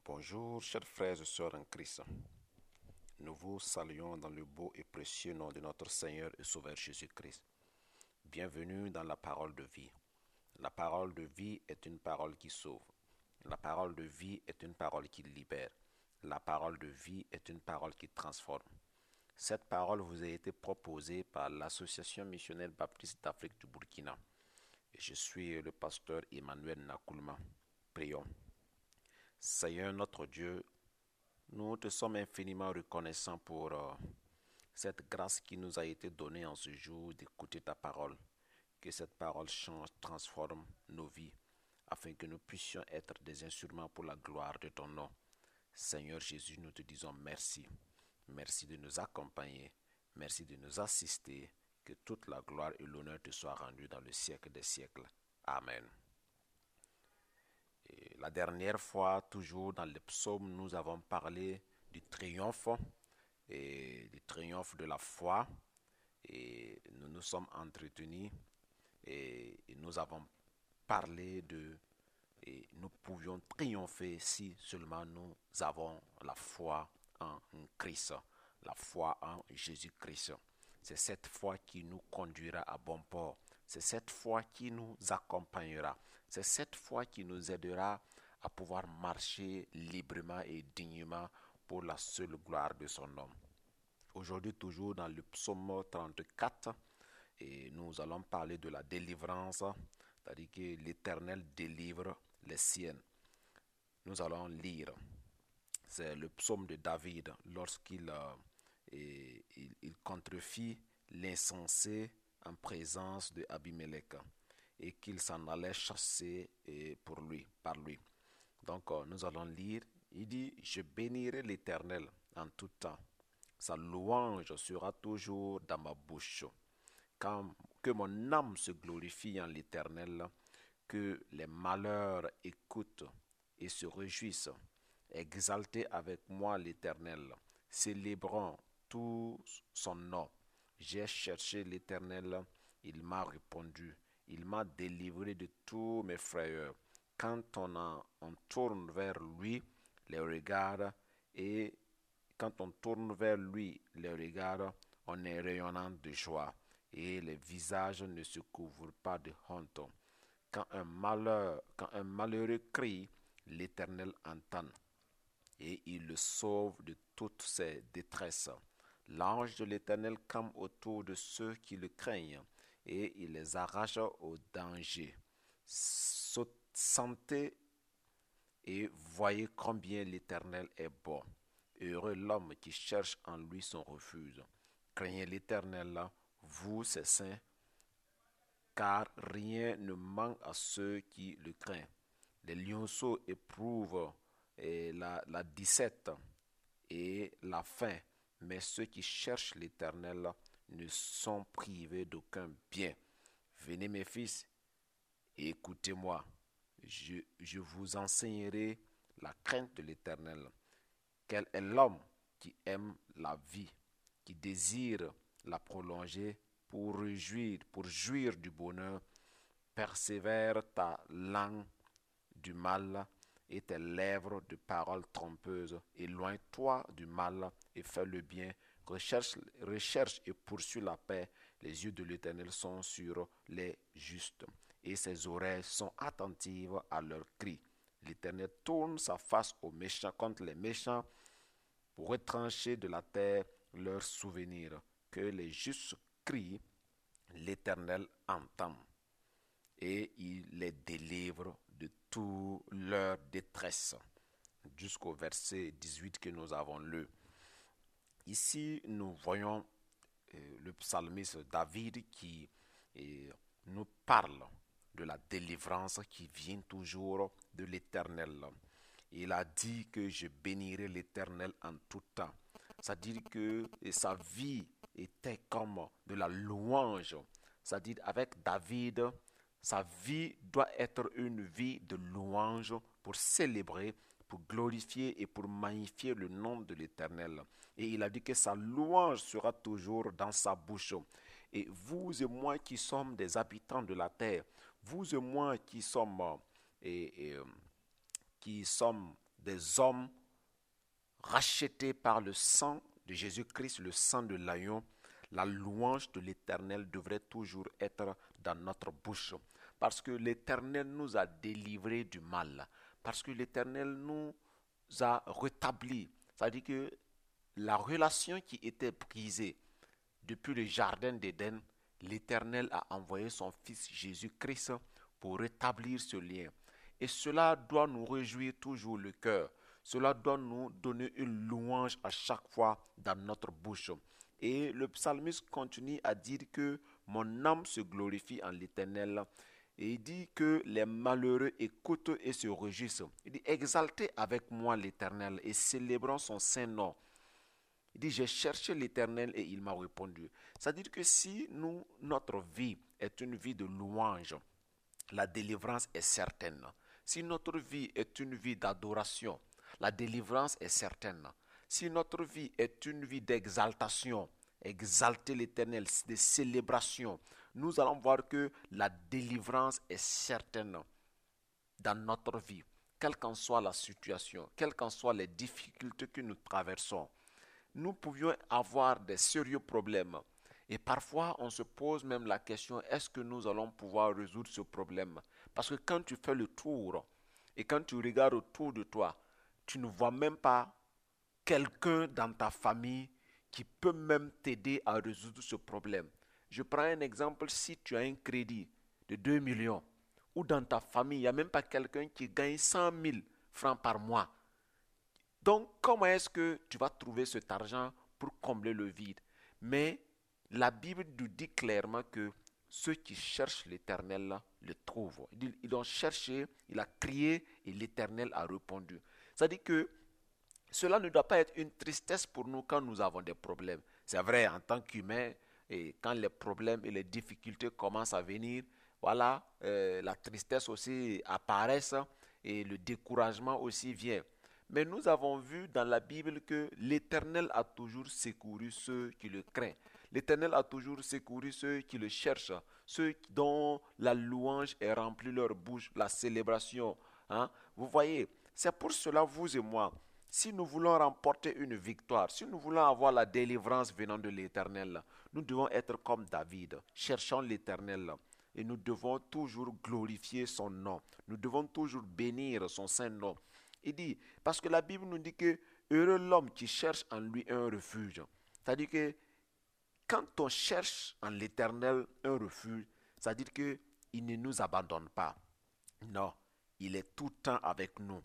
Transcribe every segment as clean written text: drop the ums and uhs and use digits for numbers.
Bonjour, chers frères et sœurs en Christ. Nous vous saluons dans le beau et précieux nom de notre Seigneur et Sauveur Jésus-Christ. Bienvenue dans la parole de vie. La parole de vie est une parole qui sauve. La parole de vie est une parole qui libère. La parole de vie est une parole qui transforme. Cette parole vous a été proposée par l'Association missionnaire baptiste d'Afrique du Burkina. Et je suis le pasteur Emmanuel Nakoulma. Prions. Seigneur notre Dieu, nous te sommes infiniment reconnaissants pour cette grâce qui nous a été donnée en ce jour d'écouter ta parole. Que cette parole change, transforme nos vies, afin que nous puissions être des instruments pour la gloire de ton nom. Seigneur Jésus, nous te disons merci. Merci de nous accompagner. Merci de nous assister. Que toute la gloire et l'honneur te soient rendus dans le siècle des siècles. Amen. Et la dernière fois, toujours dans les psaumes, nous avons parlé du triomphe et du triomphe de la foi. Et nous nous sommes entretenus et nous avons parlé de et nous pouvions triompher si seulement nous avons la foi en Christ, la foi en Jésus-Christ. C'est cette foi qui nous conduira à bon port. C'est cette foi qui nous accompagnera. C'est cette foi qui nous aidera à pouvoir marcher librement et dignement pour la seule gloire de son nom. Aujourd'hui, toujours dans le psaume 34, et nous allons parler de la délivrance, c'est-à-dire que l'Éternel délivre les siennes. Nous allons lire. C'est le psaume de David lorsqu'il il contrefit l'insensé en présence de Abimelech et qu'il s'en allait chasser par lui. Donc nous allons lire. Il dit, je bénirai l'Éternel en tout temps. Sa louange sera toujours dans ma bouche. Que mon âme se glorifie en l'Éternel, que les malheurs écoutent et se réjouissent. Exaltez avec moi l'Éternel, célébrons tout son nom. J'ai cherché l'Éternel, il m'a répondu, il m'a délivré de tous mes frayeurs. Quand on tourne vers lui les regards et quand on tourne vers lui les regards, on est rayonnant de joie et les visages ne se couvrent pas de honte. Quand un malheureux crie, l'Éternel entend et il le sauve de toutes ses détresses. L'ange de l'Éternel campe autour de ceux qui le craignent et il les arrache au danger. Sentez et voyez combien l'Éternel est bon. Heureux l'homme qui cherche en lui son refuge. Craignez l'Éternel, vous ses saints, car rien ne manque à ceux qui le craignent. Les lionceaux éprouvent la disette et la faim, mais ceux qui cherchent l'Éternel ne sont privés d'aucun bien. Venez mes fils, et écoutez-moi, je vous enseignerai la crainte de l'Éternel. Quel est l'homme qui aime la vie, qui désire la prolonger pour jouir du bonheur? Persévère ta langue du mal et tes lèvres de paroles trompeuses. Éloigne-toi du mal et fais le bien. Recherche et poursuis la paix. Les yeux de l'Éternel sont sur les justes et ses oreilles sont attentives à leurs cris. L'Éternel tourne sa face aux méchants contre les méchants pour retrancher de la terre leurs souvenirs. Que les justes crient, l'Éternel entend et il les délivre de toute leur détresse. Jusqu'au verset 18 que nous avons lu. Ici, nous voyons le psalmiste David qui nous parle de la délivrance qui vient toujours de l'Éternel. Il a dit que je bénirai l'Éternel en tout temps. C'est-à-dire que sa vie était comme de la louange. C'est-à-dire avec David, sa vie doit être une vie de louange pour célébrer, pour glorifier et pour magnifier le nom de l'Éternel. Et il a dit que sa louange sera toujours dans sa bouche. Et vous et moi qui sommes des habitants de la terre, vous et moi qui sommes des hommes rachetés par le sang de Jésus-Christ, le sang de l'agneau, la louange de l'Éternel devrait toujours être dans notre bouche. Parce que l'Éternel nous a délivrés du mal. Parce que l'Éternel nous a rétablis. C'est-à-dire que la relation qui était brisée depuis le jardin d'Éden, l'Éternel a envoyé son Fils Jésus-Christ pour rétablir ce lien. Et cela doit nous réjouir toujours le cœur. Cela doit nous donner une louange à chaque fois dans notre bouche. Et le psalmiste continue à dire que mon âme se glorifie en l'Éternel. Et il dit que les malheureux écoutent et se réjouissent. Il dit exaltez avec moi l'Éternel et célébrons son saint nom. Il dit j'ai cherché l'Éternel et il m'a répondu. C'est-à-dire que si notre vie est une vie de louange, la délivrance est certaine. Si notre vie est une vie d'adoration, la délivrance est certaine. Si notre vie est une vie d'exaltation, exalter l'Éternel, de célébration, nous allons voir que la délivrance est certaine dans notre vie, quelle qu'en soit la situation, quelles qu'en soient les difficultés que nous traversons. Nous pouvions avoir des sérieux problèmes. Et parfois, on se pose même la question, est-ce que nous allons pouvoir résoudre ce problème? Parce que quand tu fais le tour et quand tu regardes autour de toi, tu ne vois même pas quelqu'un dans ta famille qui peut même t'aider à résoudre ce problème. Je prends un exemple, si tu as un crédit de 2 millions, ou dans ta famille, il n'y a même pas quelqu'un qui gagne 100 000 francs par mois. Donc, comment est-ce que tu vas trouver cet argent pour combler le vide? Mais la Bible nous dit clairement que ceux qui cherchent l'Éternel le trouvent. Ils ont cherché, il a crié et l'Éternel a répondu. C'est-à-dire que cela ne doit pas être une tristesse pour nous quand nous avons des problèmes. C'est vrai, en tant qu'humain, et quand les problèmes et les difficultés commencent à venir, voilà, la tristesse aussi apparaît et le découragement aussi vient. Mais nous avons vu dans la Bible que l'Éternel a toujours secouru ceux qui le craignent. L'Éternel a toujours secouru ceux qui le cherchent, ceux dont la louange est remplie leur bouche, la célébration. Hein? Vous voyez, c'est pour cela, vous et moi, si nous voulons remporter une victoire, si nous voulons avoir la délivrance venant de l'Éternel, nous devons être comme David, cherchant l'Éternel. Et nous devons toujours glorifier son nom. Nous devons toujours bénir son saint nom. Il dit, parce que la Bible nous dit que heureux l'homme qui cherche en lui un refuge. C'est-à-dire que quand on cherche en l'Éternel un refuge, c'est-à-dire qu'il ne nous abandonne pas. Non, il est tout le temps avec nous.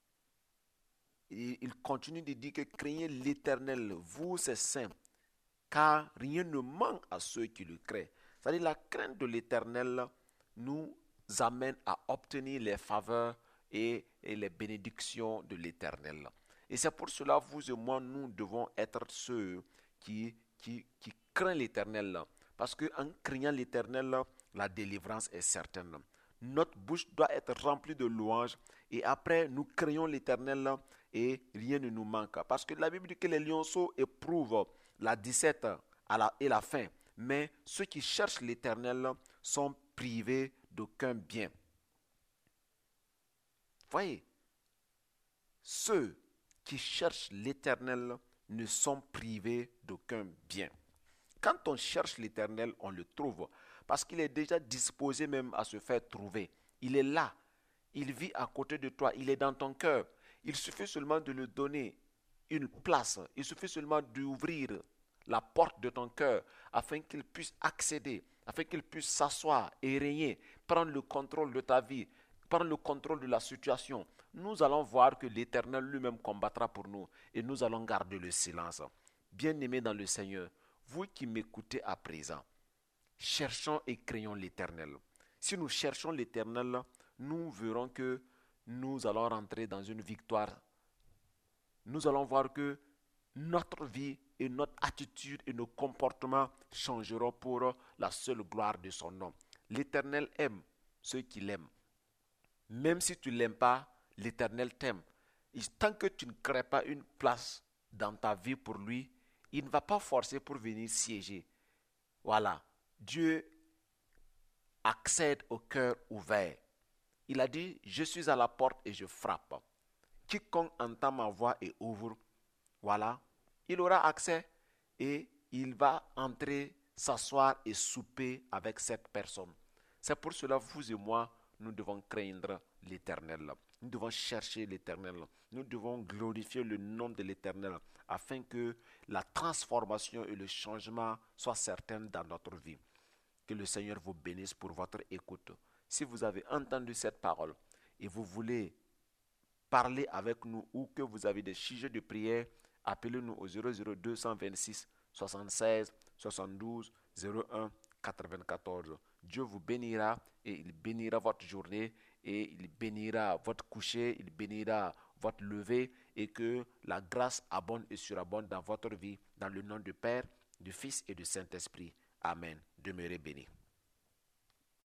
Et il continue de dire que craignez l'Éternel, vous ses saints, car rien ne manque à ceux qui le craignent. C'est-à-dire la crainte de l'Éternel nous amène à obtenir les faveurs et les bénédictions de l'Éternel. Et c'est pour cela, vous et moi, nous devons être ceux qui craignent l'Éternel. Parce qu'en craignant l'Éternel, la délivrance est certaine. Notre bouche doit être remplie de louanges et après nous craignons l'Éternel et rien ne nous manque. Parce que la Bible dit que les lionceaux éprouvent la disette et la faim, mais ceux qui cherchent l'Éternel sont privés d'aucun bien. Voyez, ceux qui cherchent l'Éternel ne sont privés d'aucun bien. Quand on cherche l'Éternel, on le trouve. Parce qu'il est déjà disposé même à se faire trouver. Il est là. Il vit à côté de toi. Il est dans ton cœur. Il suffit seulement de lui donner une place. Il suffit seulement d'ouvrir la porte de ton cœur afin qu'il puisse accéder, afin qu'il puisse s'asseoir et régner, prendre le contrôle de ta vie, prendre le contrôle de la situation. Nous allons voir que l'Éternel lui-même combattra pour nous et nous allons garder le silence. Bien-aimés dans le Seigneur, vous qui m'écoutez à présent, cherchons et craignons l'Éternel. Si nous cherchons l'Éternel, nous verrons que nous allons rentrer dans une victoire. Nous allons voir que notre vie et notre attitude et nos comportements changeront pour la seule gloire de son nom. L'Éternel aime ceux qui l'aiment. Même si tu ne l'aimes pas, l'Éternel t'aime. Et tant que tu ne crées pas une place dans ta vie pour lui, il ne va pas forcer pour venir siéger. Voilà. Dieu accède au cœur ouvert. Il a dit, je suis à la porte et je frappe. quiconque entend ma voix et ouvre, voilà, il aura accès et il va entrer, s'asseoir et souper avec cette personne. C'est pour cela, vous et moi, nous devons craindre l'Éternel. Nous devons chercher l'Éternel. Nous devons glorifier le nom de l'Éternel afin que la transformation et le changement soient certains dans notre vie. Que le Seigneur vous bénisse pour votre écoute. Si vous avez entendu cette parole et vous voulez parler avec nous ou que vous avez des sujets de prière, appelez-nous au 00226 76 72 01 94. Dieu vous bénira et il bénira votre journée et il bénira votre coucher, il bénira votre lever et que la grâce abonde et surabonde dans votre vie dans le nom du Père, du Fils et du Saint-Esprit. Amen. Demeurez bénis.